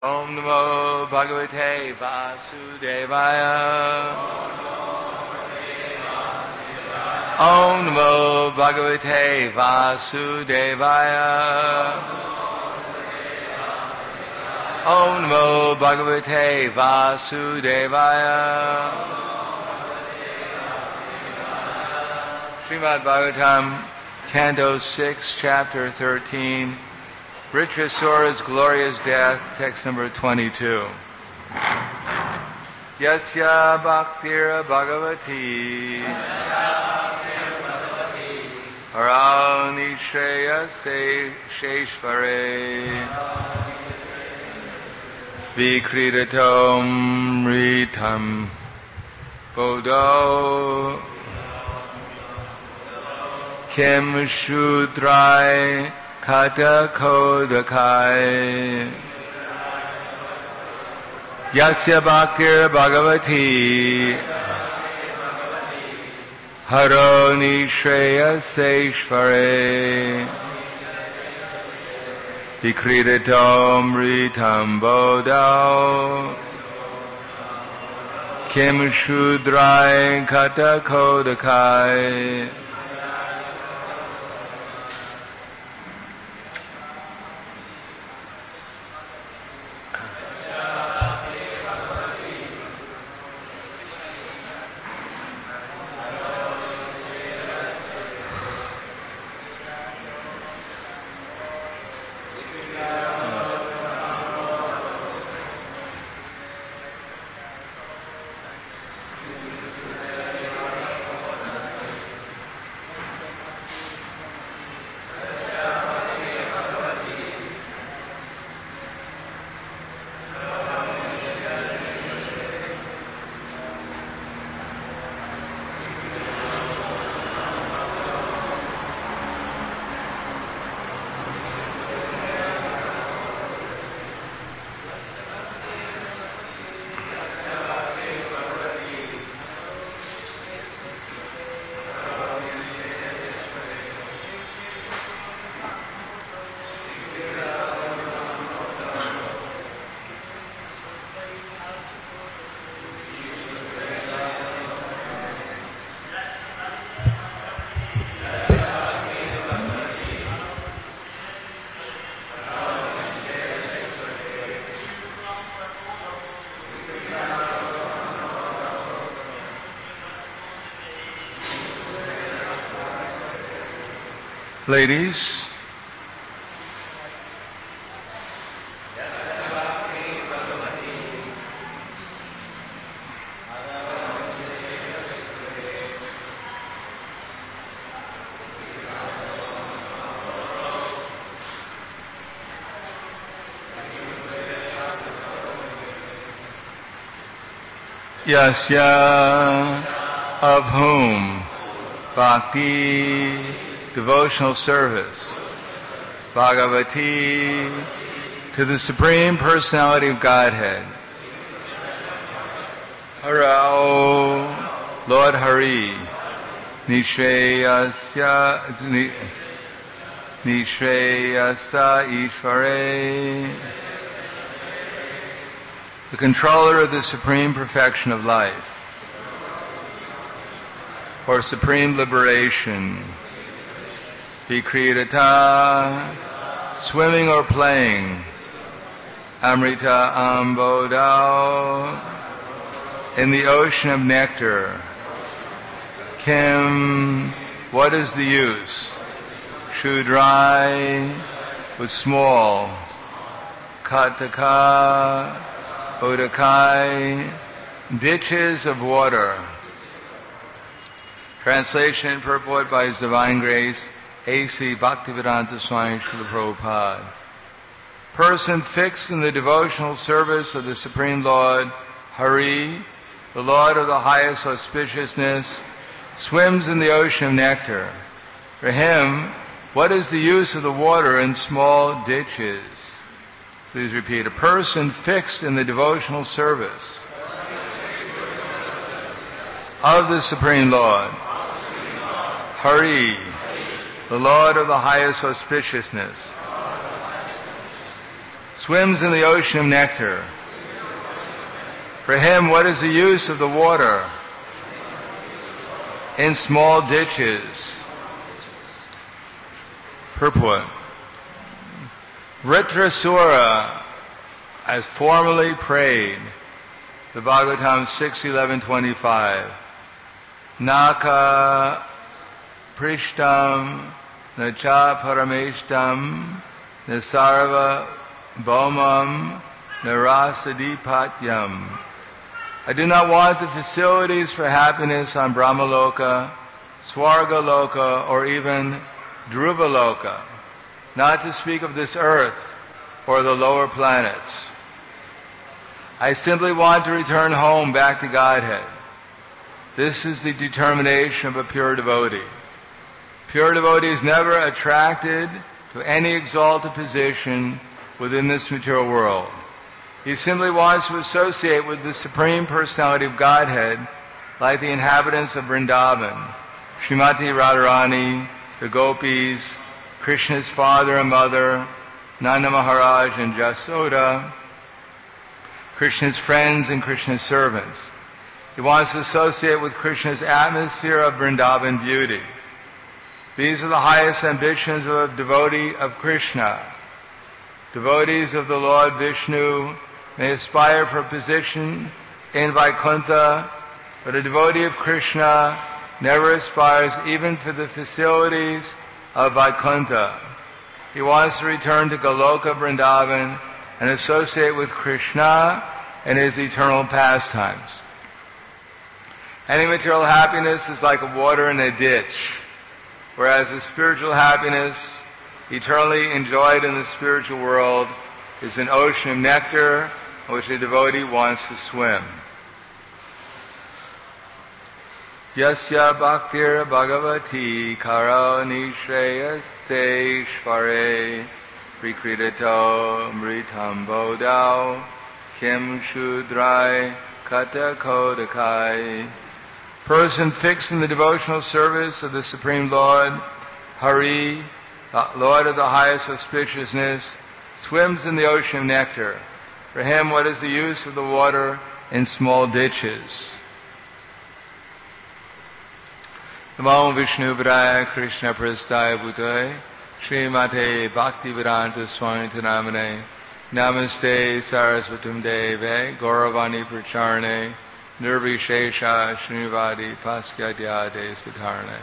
Om Namo Bhagavate Vasudevaya. Om Namo Bhagavate Vasudevaya. Om Namo Bhagavate Vasudevaya. Srimad Bhagavatam, Canto 6, Chapter 13, Vritrasura's Glorious Death, text number 22. Yasya Bhaktira Bhagavati Harani Shreya Sheshvare Vikridatam Ritam Bodo Kim Shudrai Kata Kodakai Yasya Bhaktir Bhagavati Haro Nishreya Seshvare Vikridatam Ritam Bodao Kim Shudrai Kata Kodakai. Ladies, Yasya, of whom Bhakti, devotional service, Bhagavati, to the Supreme Personality of Godhead, Haro, Lord Hari, Nishreyasa Ishvare, the controller of the supreme perfection of life, for supreme liberation, Vikridata, swimming or playing, Amrita Ambodao, in the ocean of nectar. Kim, what is the use? Shudrai, was small. Kataka, Odakai, ditches of water. Translation and purport by His Divine Grace, A.C. Bhaktivedanta Swami Srila Prabhupada. Person fixed in the devotional service of the Supreme Lord, Hari, the Lord of the highest auspiciousness, swims in the ocean of nectar. For him, what is the use of the water in small ditches? Please repeat. A person fixed in the devotional service of the Supreme Lord, Hari, the Lord of the highest auspiciousness, swims in the ocean of nectar. For him, what is the use of the water in small ditches? Purport. Vritrasura has formally prayed, the Bhagavatam 6:11-25. Naka prishtam nacha parameshtam nasarva bhaumam narasadipatyam. I do not want the facilities for happiness on Brahmaloka, Swargaloka, or even Dhruvaloka, not to speak of this earth or the lower planets. I simply want to return home back to Godhead. This is the determination of a pure devotee. Pure devotee is never attracted to any exalted position within this material world. He simply wants to associate with the Supreme Personality of Godhead, like the inhabitants of Vrindavan, Srimati Radharani, the gopis, Krishna's father and mother, Nanda Maharaj and Jasoda, Krishna's friends and Krishna's servants. He wants to associate with Krishna's atmosphere of Vrindavan beauty. These are the highest ambitions of a devotee of Krishna. Devotees of the Lord Vishnu may aspire for a position in Vaikuntha, but a devotee of Krishna never aspires even for the facilities of Vaikuntha. He wants to return to Goloka Vrindavan and associate with Krishna and his eternal pastimes. Any material happiness is like water in a ditch, whereas the spiritual happiness, eternally enjoyed in the spiritual world, is an ocean of nectar in which a devotee wants to swim. Yasya bhaktir bhagavati karo nishrayaste shvare vikritato mritam bodau kim shudrai kata kodakai. Person fixed in the devotional service of the Supreme Lord, Hari, Lord of the highest auspiciousness, swims in the ocean of nectar. For him, what is the use of the water in small ditches? Namo Vishnu Padaya Krishna Prasthaya Bhutaya Srimate Bhaktivedanta Swami Namane Namaste Sarasvatam Deve Gauravani Pracharne Nirvishesha Srinivadi Paskadyade Siddharne.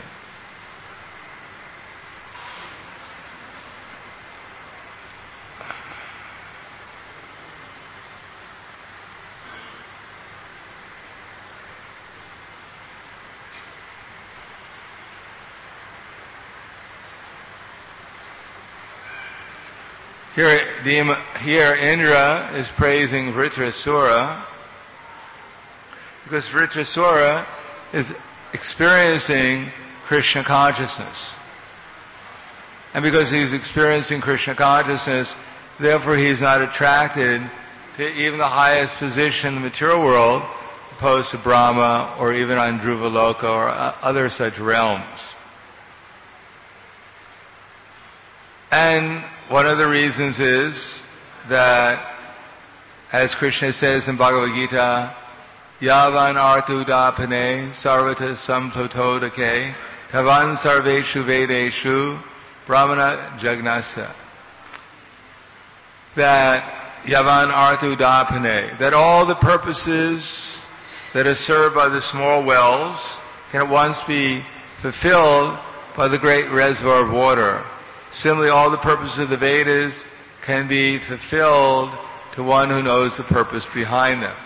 Here Indra is praising Vritrasura because Vritrasura is experiencing Krishna consciousness. And because he's experiencing Krishna consciousness, therefore he's not attracted to even the highest position in the material world, opposed to Brahma or even on Dhruvaloka or other such realms. And one of the reasons is that, as Krishna says in Bhagavad Gita, Yavan artudapane sarvata samplotodake tavan sarveshu vedeshu brahmana jagnasa. That Yavan artudapane, that all the purposes that are served by the small wells can at once be fulfilled by the great reservoir of water. Similarly, all the purposes of the Vedas can be fulfilled to one who knows the purpose behind them.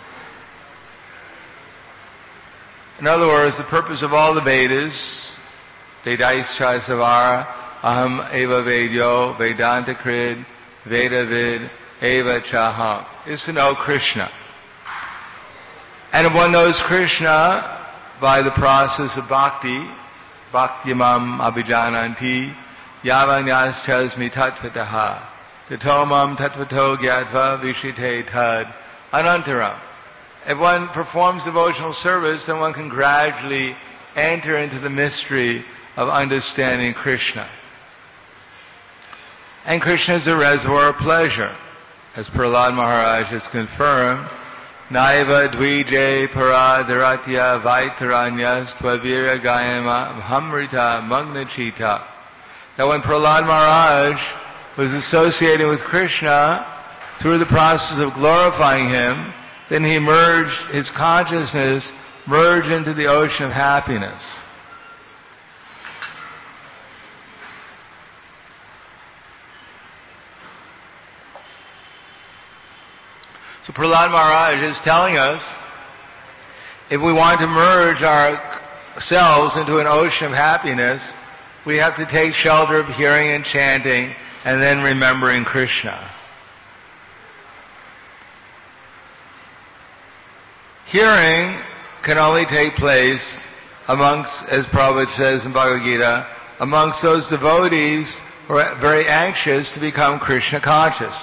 In other words, the purpose of all the Vedas, Vedaischa Savara, Aham Eva Vedyo, Vedanta Krid, Vedavid, Eva Chaham, is to know Krishna. And if one knows Krishna by the process of bhakti, bhaktimam abhijananti, Yavanyas-chasmi tatvataha, tatomam tatvato gyatva vishite tad anantaram. If one performs devotional service, then one can gradually enter into the mystery of understanding Krishna. And Krishna is a reservoir of pleasure. as Prahlad Maharaj has confirmed, Naiva dvije paradaratya vaitaranyas tvavira gayama hamrita magnachita. That when Prahlad Maharaj was associating with Krishna through the process of glorifying him, then he merged, his consciousness merged into the ocean of happiness. So Prahlad Maharaj is telling us, if we want to merge ourselves into an ocean of happiness, we have to take shelter of hearing and chanting and then remembering Krishna. Hearing can only take place amongst, as Prabhupada says in Bhagavad Gita, amongst those devotees who are very anxious to become Krishna conscious.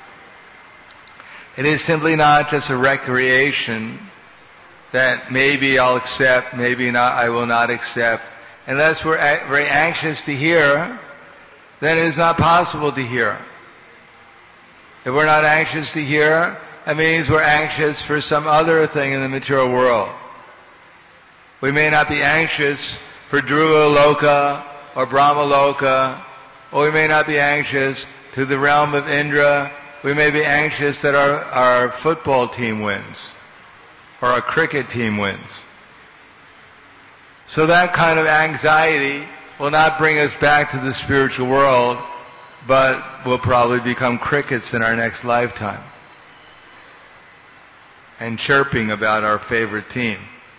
It is simply not just a recreation that maybe I'll accept, maybe not, I will not accept. Unless we're very anxious to hear, then it is not possible to hear. If we're not anxious to hear, that means we're anxious for some other thing in the material world. We may not be anxious for Dhruva Loka or Brahma Loka, or we may not be anxious to the realm of Indra. We may be anxious that our football team wins, or our cricket team wins. So that kind of anxiety will not bring us back to the spiritual world, but will probably become crickets in our next lifetime, and chirping about our favorite team.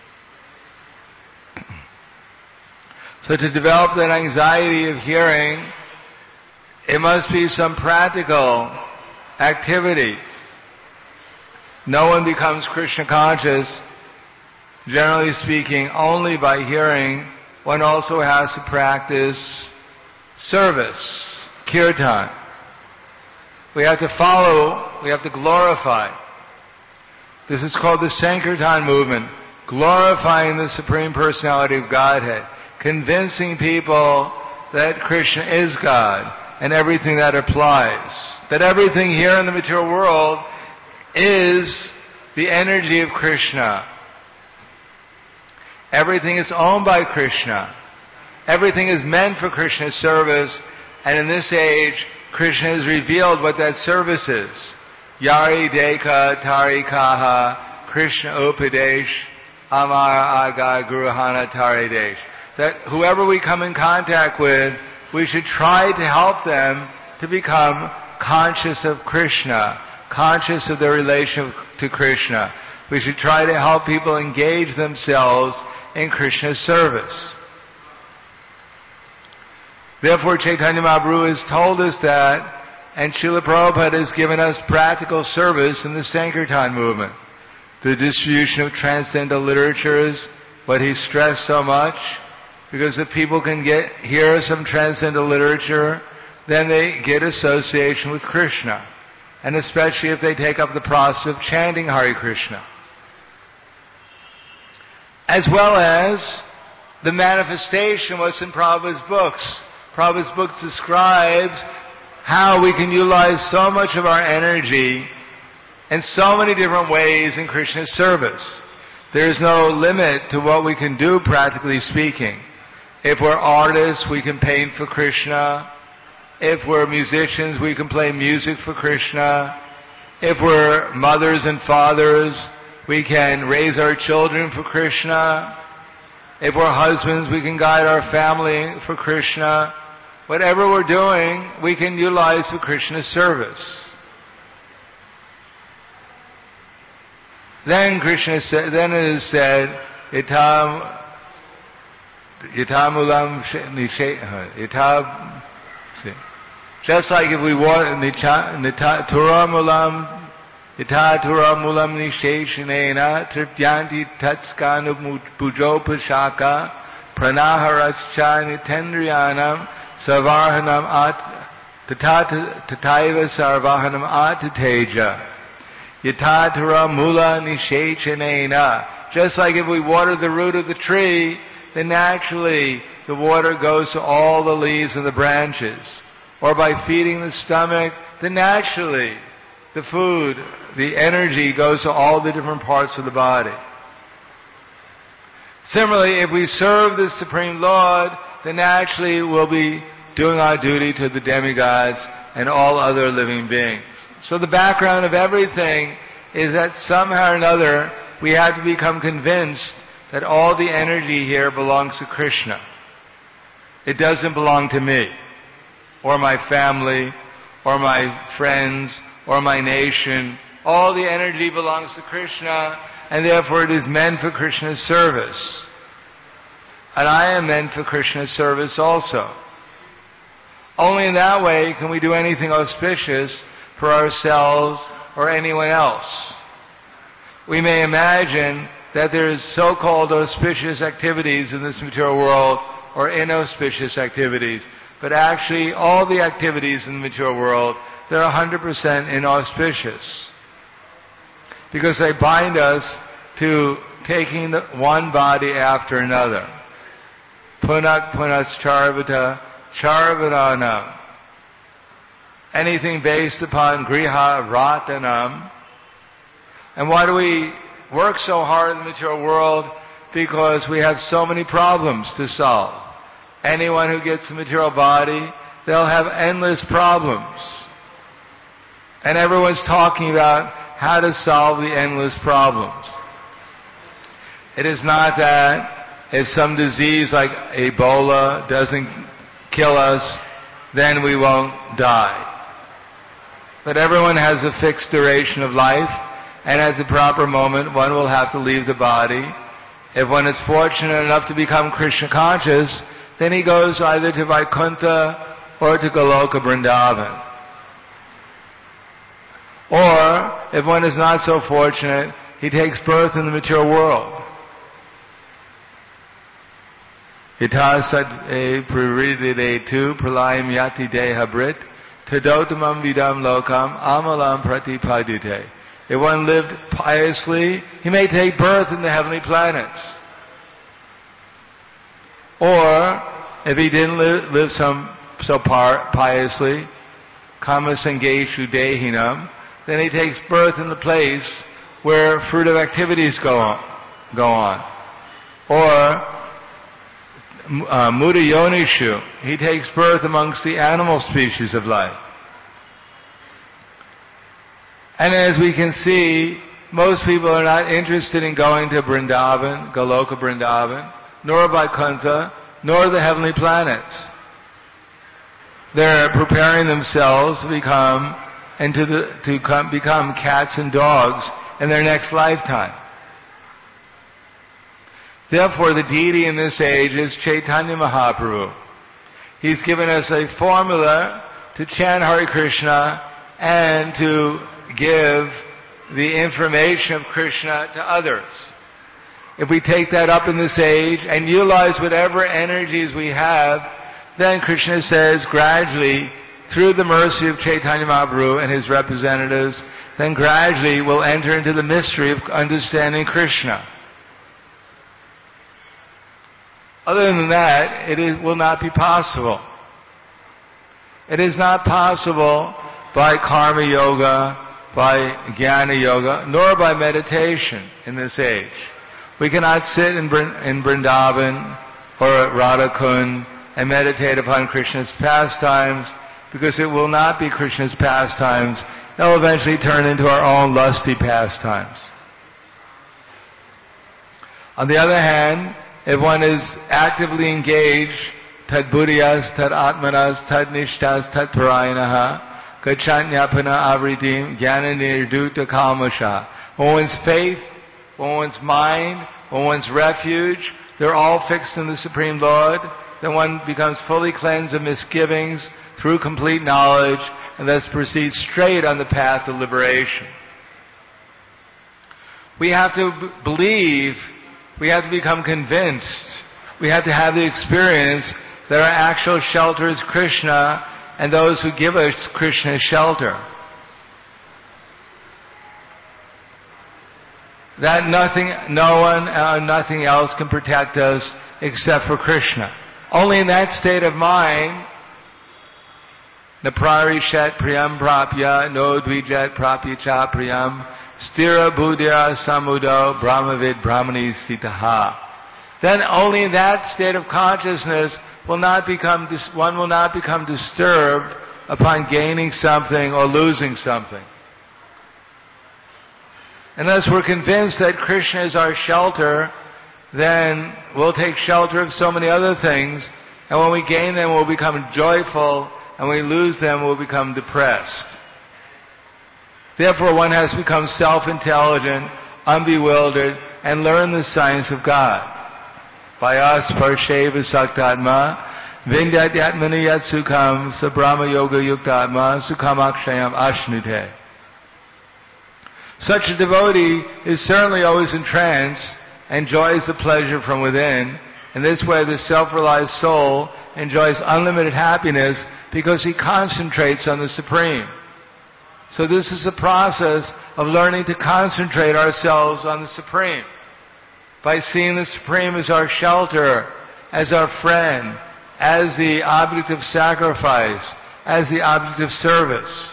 So to develop that anxiety of hearing, it must be some practical activity. No one becomes Krishna conscious, generally speaking, only by hearing. One also has to practice service, kirtan. We have to follow, we have to glorify. This is called the Sankirtan movement, glorifying the Supreme Personality of Godhead, convincing people that Krishna is God and everything that applies. That everything here in the material world is the energy of Krishna. Everything is owned by Krishna. Everything is meant for Krishna's service, and in this age, Krishna has revealed what that service is. Yari Deka Tari Kaha Krishna Upadesh Amar Aga Guruhana Tari Desh. That whoever we come in contact with, we should try to help them to become conscious of Krishna, conscious of their relation to Krishna. We should try to help people engage themselves in Krishna's service. Therefore, Chaitanya Mahaprabhu has told us that, and Srila Prabhupada has given us practical service in the Sankirtan movement. The distribution of transcendental literature is what he stressed so much, because if people can hear some transcendental literature, then they get association with Krishna. And especially if they take up the process of chanting Hare Krishna. As well as the manifestation was in Prabhupada's books. Prabhupada's book describes how we can utilize so much of our energy in so many different ways in Krishna's service. There is no limit to what we can do, practically speaking. If we're artists, we can paint for Krishna. If we're musicians, we can play music for Krishna. If we're mothers and fathers, we can raise our children for Krishna. If we're husbands, we can guide our family for Krishna. Whatever we're doing, we can utilize for Krishna's service. Then Krishna said, then it is said, Yatamulam Nishe, just like if we want Turamulam Yathaturamulam Nisheshanena Tripyanti Tatskanu Pujopashaka Pranaharascha Nitendriyanam Sarvahanam Tataiva Sarvahanam Atateja Yatatura Mula Nishechanena. Just like if we water the root of the tree, then naturally the water goes to all the leaves and the branches. Or by feeding the stomach, then naturally the food, the energy goes to all the different parts of the body. Similarly, if we serve the Supreme Lord, then naturally we'll be doing our duty to the demigods and all other living beings. So the background of everything is that somehow or another we have to become convinced that all the energy here belongs to Krishna. It doesn't belong to me, or my family, or my friends, or my nation. All the energy belongs to Krishna, and therefore it is meant for Krishna's service. And I am meant for Krishna's service also. Only in that way can we do anything auspicious for ourselves or anyone else. We may imagine that there's so-called auspicious activities in this material world or inauspicious activities, but actually all the activities in the material world, they're 100% inauspicious, because they bind us to taking one body after another. Punak punas charvata charvananam. Anything based upon griha ratanam. And why do we work so hard in the material world? Because we have so many problems to solve. Anyone who gets the material body, they'll have endless problems. And everyone's talking about how to solve the endless problems. It is not that if some disease like Ebola doesn't kill us, then we won't die. But everyone has a fixed duration of life, and at the proper moment one will have to leave the body. If one is fortunate enough to become Krishna conscious, then he goes either to Vaikuntha or to Goloka Vrindavan. Or, if one is not so fortunate, he takes birth in the material world. Yatha sad prarididetu pralayam yati dehabrit tadotamam vidam lokam amalam pratipadite. If one lived piously, he may take birth in the heavenly planets. Or, if he didn't live so piously, kama sangeshu dehinam, then he takes birth in the place where fruitive activities go on. Or, muda yonishu, he takes birth amongst the animal species of life. And as we can see, most people are not interested in going to Vrindavan, Goloka Vrindavan, nor Vaikuntha, nor the heavenly planets. They're preparing themselves to become cats and dogs in their next lifetime. Therefore, the deity in this age is Chaitanya Mahaprabhu. He's given us a formula to chant Hare Krishna and to give the information of Krishna to others. If we take that up in this age and utilize whatever energies we have, then Krishna says gradually, through the mercy of Chaitanya Mahaprabhu and his representatives, then gradually we'll enter into the mystery of understanding Krishna. Other than that, will not be possible. It is not possible by karma yoga, by jnana yoga, nor by meditation in this age. We cannot sit in Vrindavan or at Radhakund and meditate upon Krishna's pastimes, because it will not be Krishna's pastimes. They'll eventually turn into our own lusty pastimes. On the other hand, if one is actively engaged, tad buddhiyas, tad atmanas, tad nishtas, tad parayanaha, gachanyapana avritim, jnana nirduta kalmasha. When one's faith, when one's mind, when one's refuge, they're all fixed in the Supreme Lord, then one becomes fully cleansed of misgivings through complete knowledge, and thus proceeds straight on the path of liberation. We have to believe, we have to become convinced, we have to have the experience that our actual shelter is Krishna, and those who give us Krishna's shelter. That no one and nothing else can protect us except for Krishna. Only in that state of mind Naprarishat priyam prapya no dvijat prapya cha priyam stira buddhya samudo brahmavid brahmani sitaha. Then only in that state of consciousness one will not become disturbed upon gaining something or losing something. Unless we're convinced that Krishna is our shelter, then we'll take shelter of so many other things, and when we gain them we'll become joyful, and when we lose them we'll become depressed. Therefore one has to become self-intelligent, unbewildered, and learn the science of God. Vayas parsheva saktatma vindyat yatmani yat sukham sabrahma yoga yuktatma sukham akshayam ashnute. Such a devotee is certainly always entranced, enjoys the pleasure from within. In this way the self-realized soul enjoys unlimited happiness because he concentrates on the Supreme. So this is the process of learning to concentrate ourselves on the Supreme. By seeing the Supreme as our shelter, as our friend, as the object of sacrifice, as the object of service.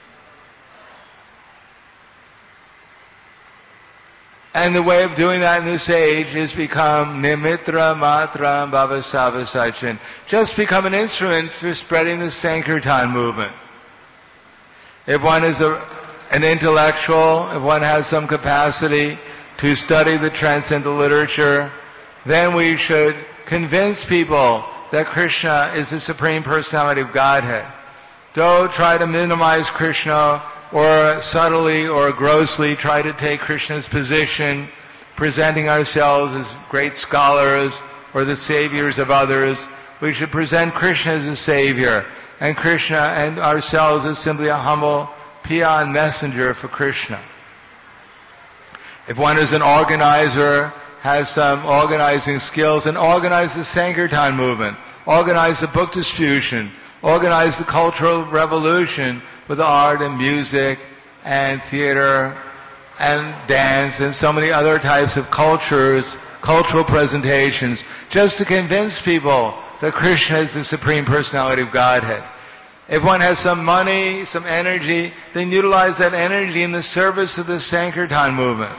And the way of doing that in this age is become nimitra matra bhavasava sachin. Just become an instrument for spreading the Sankirtan movement. If one is an intellectual, if one has some capacity to study the transcendental literature, then we should convince people that Krishna is the Supreme Personality of Godhead. Don't try to minimize Krishna or subtly or grossly try to take Krishna's position, presenting ourselves as great scholars or the saviors of others. We should present Krishna as a savior, and Krishna and ourselves as simply a humble peon messenger for Krishna. If one is an organizer, has some organizing skills, then organize the Sankirtan movement, organize the book distribution, organize the cultural revolution with art and music and theater and dance and so many other types of cultural presentations, just to convince people that Krishna is the Supreme Personality of Godhead. If one has some money, some energy, then utilize that energy in the service of the Sankirtan movement.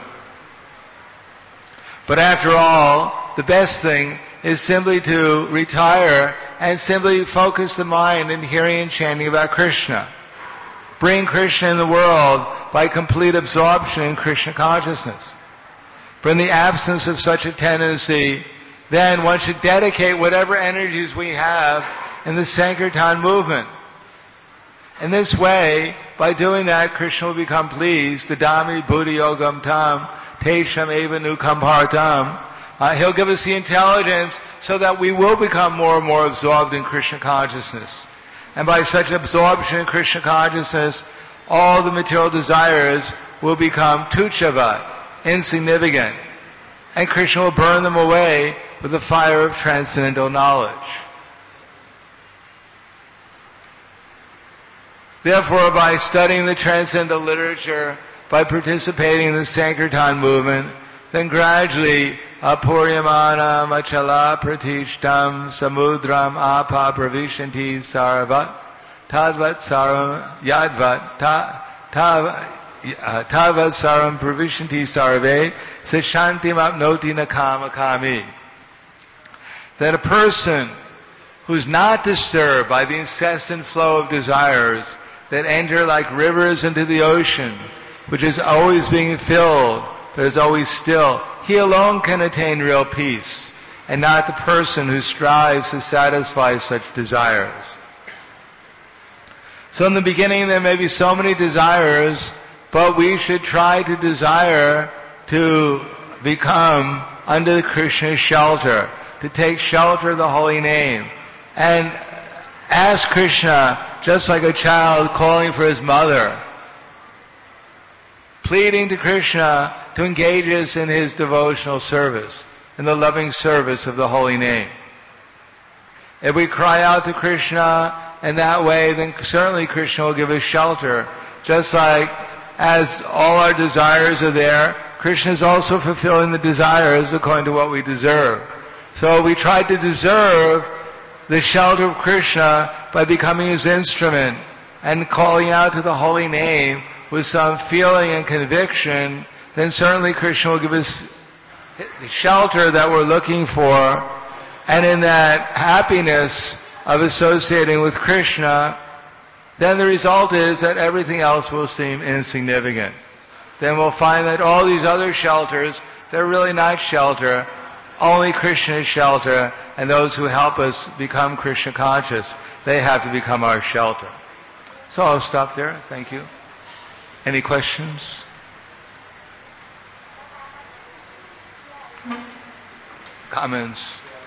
But after all, the best thing is simply to retire and simply focus the mind in hearing and chanting about Krishna. Bring Krishna in the world by complete absorption in Krishna consciousness. But in the absence of such a tendency, then one should dedicate whatever energies we have in the Sankirtan movement. In this way, by doing that, Krishna will become pleased. Dadami buddhi yogam tam tesham eva nukam bhartam. He'll give us the intelligence so that we will become more and more absorbed in Krishna consciousness. And by such absorption in Krishna consciousness, all the material desires will become tuchava, insignificant. And Krishna will burn them away with the fire of transcendental knowledge. Therefore, by studying the transcendental literature, by participating in the Sankirtan movement, then gradually apuryamana machala pratishtam samudram apa pravishanti sarvat tadvat saram yadvat tadvat saram pravishanti sarve sashantim apnoti nakamakami. That a person who's not disturbed by the incessant flow of desires that enter like rivers into the ocean, which is always being filled, but is always still, he alone can attain real peace, and not the person who strives to satisfy such desires. So in the beginning there may be so many desires, but we should try to desire to become under Krishna's shelter, to take shelter of the holy name, and ask Krishna, just like a child calling for his mother, pleading to Krishna to engage us in his devotional service, in the loving service of the holy name. If we cry out to Krishna in that way, then certainly Krishna will give us shelter. Just like as all our desires are there, Krishna is also fulfilling the desires according to what we deserve. So we try to deserve the shelter of Krishna by becoming his instrument and calling out to the holy name with some feeling and conviction, then certainly Krishna will give us the shelter that we're looking for. And in that happiness of associating with Krishna, then the result is that everything else will seem insignificant. Then we'll find that all these other shelters, they're really not shelter. Only Krishna is shelter, and those who help us become Krishna conscious, they have to become our shelter. So I'll stop there. Thank you. Any questions? Comments?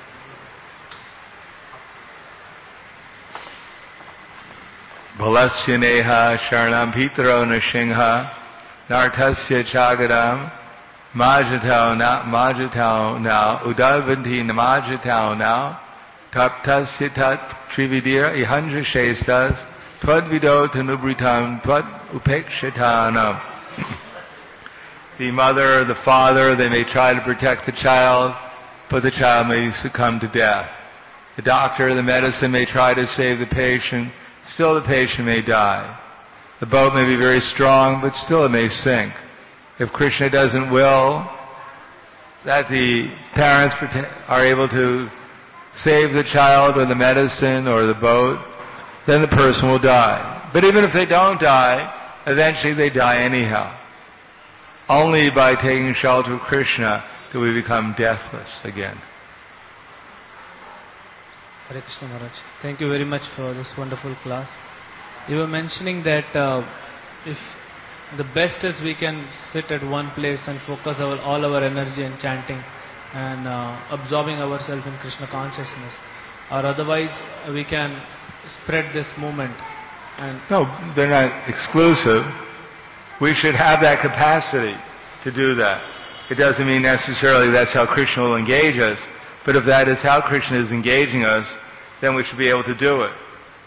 Balasya neha sharanam pitaro nashingha nartasya chagadam majatao na udavanti namajatao na taptasya tat trividira ihandra shestas twadvido tanubritam tvad upekshatanam. The mother or the father, they may try to protect the child, but the child may succumb to death. The doctor, the medicine may try to save the patient, still the patient may die. The boat may be very strong, but still it may sink. If Krishna doesn't will that the parents are able to save the child or the medicine or the boat, then the person will die. But even if they don't die, eventually they die anyhow. Only by taking shelter of Krishna do we become deathless again. Hare Krishna Maharaj. Thank you very much for this wonderful class. You were mentioning that if the best is we can sit at one place and focus all our energy in chanting and absorbing ourselves in Krishna consciousness, or otherwise we can spread this movement. And no, they're not exclusive. We should have that capacity to do that. It doesn't mean necessarily that's how Krishna will engage us, but if that is how Krishna is engaging us, then we should be able to do it.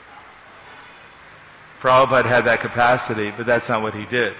Prabhupada had that capacity, but that's not what he did.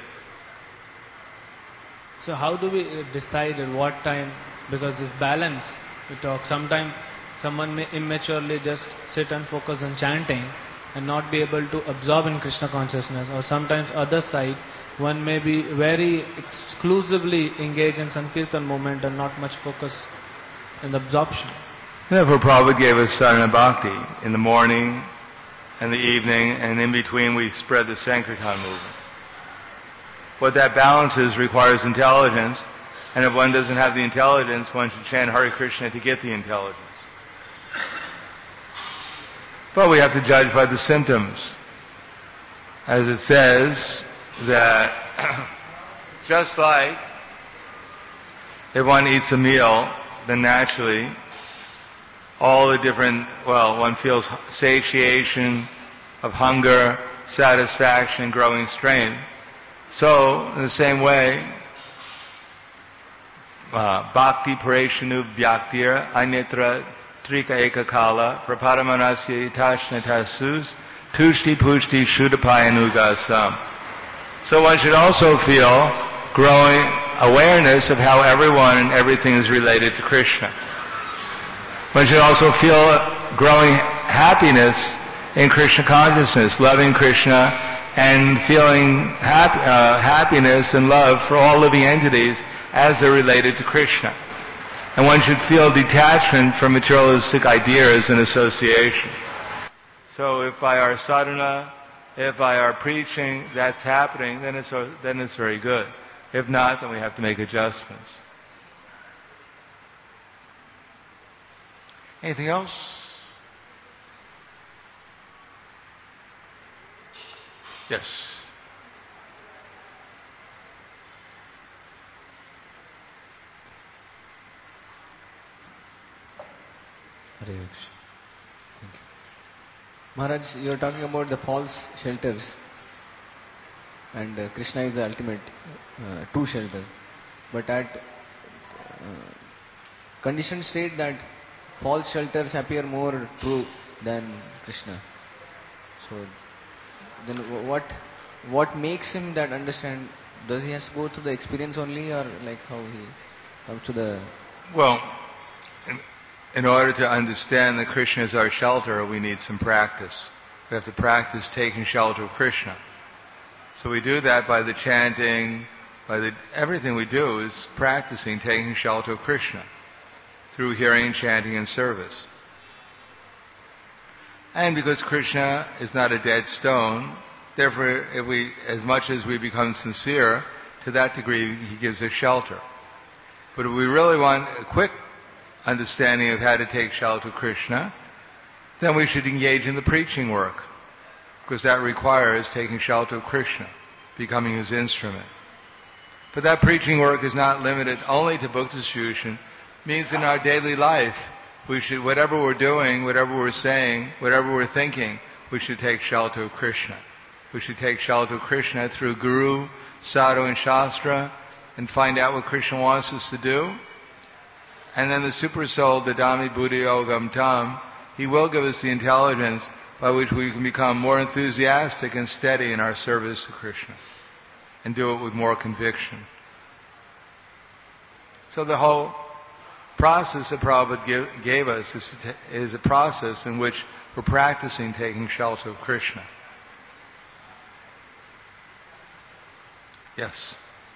So how do we decide at what time? Because this balance, we talk, sometimes someone may immaturely just sit and focus on chanting and not be able to absorb in Krishna consciousness, or sometimes other side, one may be very exclusively engaged in Sankirtan movement and not much focus in the absorption. Therefore Prabhupada gave us Sadhana Bhakti in the morning and the evening, and in between we spread the Sankirtan movement. What that balances requires intelligence, and if one doesn't have the intelligence, one should chant Hare Krishna to get the intelligence. But we have to judge by the symptoms. As it says that just like if one eats a meal, then naturally all the different, one feels satiation of hunger, satisfaction, growing strength. So, in the same way, bhakti pareshanu bhyaktira anyatra trika eka kala prapadamanasya itashnatas tushti pushti shuddhapayanugasam. So one should also feel growing awareness of how everyone and everything is related to Krishna. One should also feel growing happiness in Krishna consciousness, loving Krishna and feeling happiness and love for all living entities as they're related to Krishna. And one should feel detachment from materialistic ideas and association. So if by our sadhana, if by our preaching that's happening, then it's very good. If not, then we have to make adjustments. Anything else? Yes. Hare Krishna. Thank you. Maharaj, you are talking about the false shelters, and Krishna is the ultimate true shelter. But at conditioned state that false shelters appear more true than Krishna. So then what makes him that understand? Does he has to go through the experience only, or like how he comes to the... Well, in order to understand that Krishna is our shelter, we need some practice. We have to practice taking shelter of Krishna. So we do that by the chanting, everything we do is practicing taking shelter of Krishna through hearing, chanting, and service. And because Krishna is not a dead stone, therefore, as much as we become sincere, to that degree, He gives us shelter. But if we really want a quick understanding of how to take shelter of Krishna, then we should engage in the preaching work, because that requires taking shelter of Krishna, becoming His instrument. But that preaching work is not limited only to book distribution. It means in our daily life, we should, whatever we're doing, whatever we're saying, whatever we're thinking, we should take shelter of Krishna. We should take shelter of Krishna through Guru, Sadhu, and Shastra, and find out what Krishna wants us to do. And then the Super Soul, the Dhammi Buddhi Yogam Tam, He will give us the intelligence by which we can become more enthusiastic and steady in our service to Krishna, and do it with more conviction. So the whole process that Prabhupada gave us is a process in which we're practicing taking shelter of Krishna. Yes.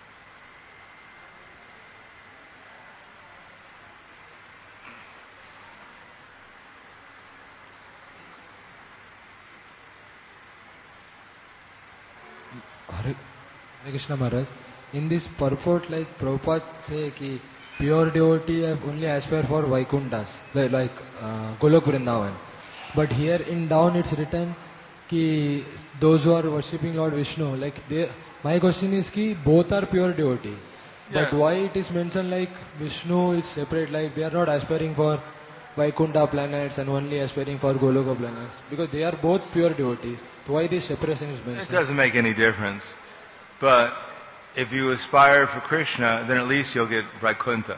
Hare Krishna Maharaj, in this purport, like Prabhupada say ki pure devotee have only aspire for Vaikunthas, like Golok Vrindavan. But here in down it's written ki those who are worshipping Lord Vishnu, like my question is ki both are pure devotee. Yes. But why it is mentioned like Vishnu is separate, like they are not aspiring for Vaikuntha planets and only aspiring for Goloka planets? Because they are both pure devotees. So why this separation is mentioned? It doesn't make any difference. But if you aspire for Krishna, then at least you'll get Vaikuntha.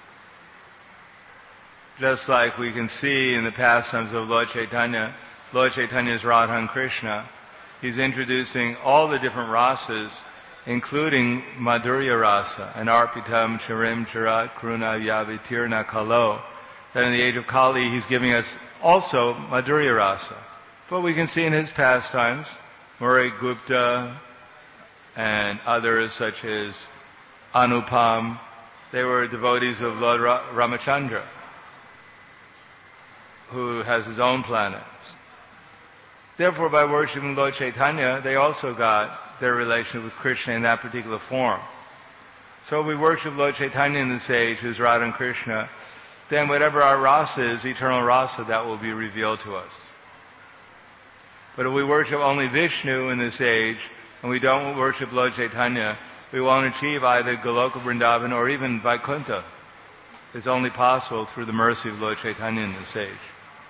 Just like we can see in the pastimes of Lord Chaitanya is Radha and Krishna. He's introducing all the different rasas, including Madhurya rasa, and Arpitam Charim Charat Kruna Yavitirna Kalo. That in the age of Kali, He's giving us also Madhurya rasa. But we can see in His pastimes, Murray Gupta and others such as Anupam, they were devotees of Lord Ramachandra, who has his own planets. Therefore, by worshipping Lord Chaitanya, they also got their relationship with Krishna in that particular form. So if we worship Lord Chaitanya in this age, who's Radha and Krishna, then whatever our rasa is, eternal rasa, that will be revealed to us. But if we worship only Vishnu in this age, and we don't worship Lord Chaitanya, we won't achieve either Goloka Vrindavan or even Vaikuntha. It's only possible through the mercy of Lord Chaitanya in this age.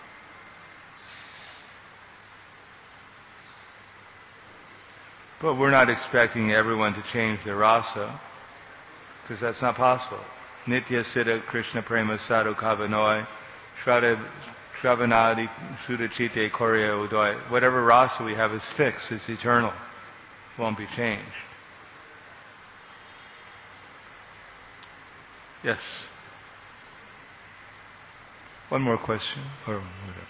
But we're not expecting everyone to change their rasa, because that's not possible. Nitya Siddha Krishna Prema Sadhu Kavanoi Shravanadi Sudachite Korya Udoy. Whatever rasa we have is fixed, it's eternal. It won't be changed. Yes. One more question. Or whatever.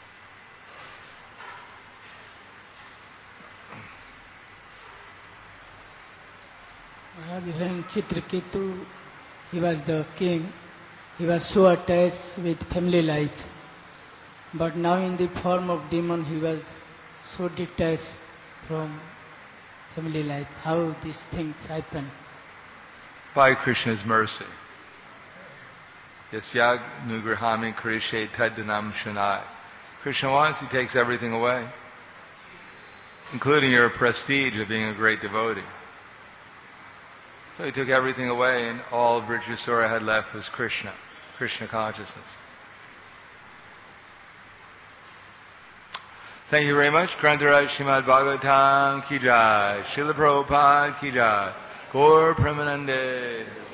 When Chitraketu, he was the king, he was so attached with family life. But now in the form of demon, he was so detached from family life. How these things happen? By Krishna's mercy. Yasyag nugrahami karishe taddanam shanai. Krishna wants, He takes everything away, including your prestige of being a great devotee. So He took everything away, and all Vrijasura had left was Krishna consciousness. Thank you very much. Grantaraj Srimad Bhagavatam Ki Jai. Srila Prabhupada Ki Jai. Gaur Premanande.